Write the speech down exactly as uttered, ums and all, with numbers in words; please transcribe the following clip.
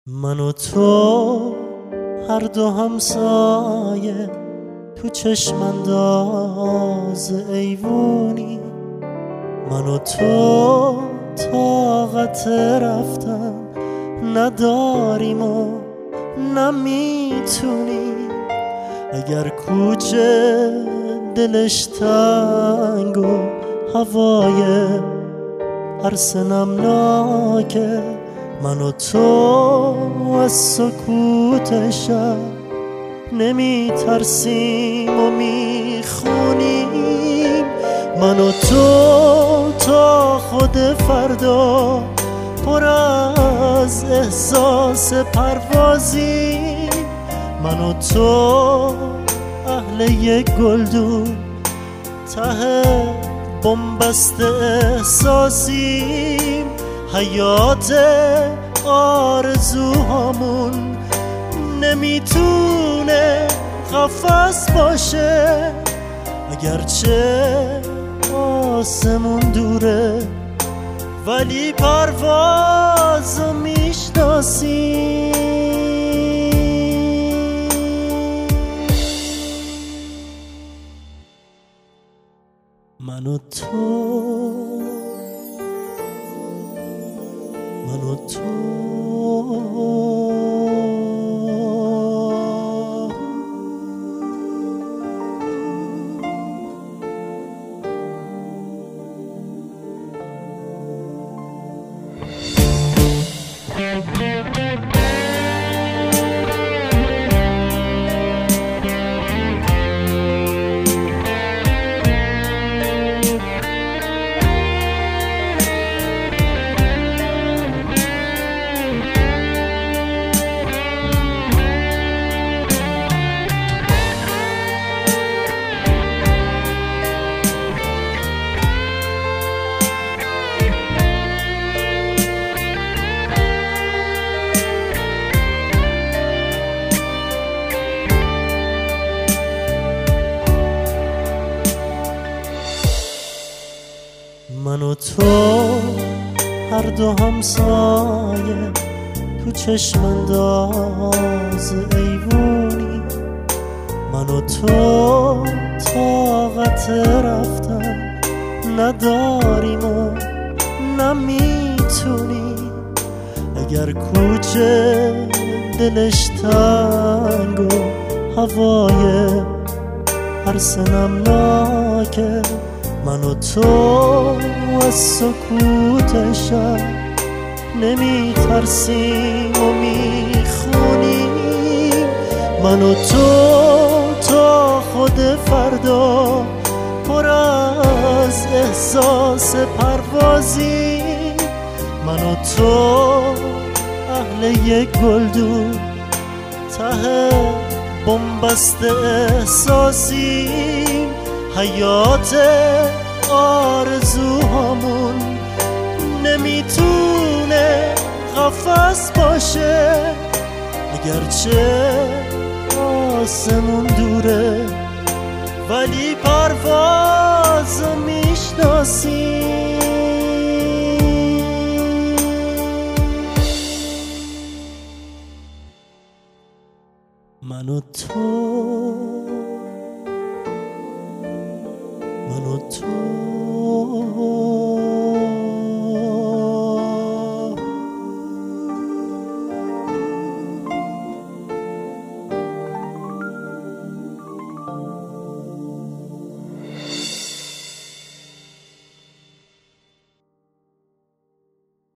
من و تو هر دو همسایه تو چشم انداز ایوونی، من و تو طاقت رفتن نداریم و نمیتونیم. اگر کوچه دلش تنگ و هوای عرص نمناکه، من و تو از سکوت شب نمی ترسیم و می خونیم. من و تو تا خود فردا پر از احساس پروازیم. من و تو اهل یک گلدون ته بنبست احساسیم. حیات آرزوهامون نمیتونه قفس باشه، اگرچه آسمون دوره ولی پروازو میشناسیم. من و تو من و تو من و تو هر دو همسایه تو چشم انداز ایوونی، من و تو طاقت رفتن نداریم و نمیتونیم. اگر کوچه دلش تنگ و هوای عرص نمناکه، من و تو از سکوت شب نمی ترسیم و می خونیم. من و تو تا خود فردا پر از احساس پروازیم. من و تو اهل یک گلدون ته بنبست احساسیم. حیات آرزوهامون نمیتونه قفس باشه، اگرچه آسمون دوره ولی پروازو میشناسیم. من و تو من و تو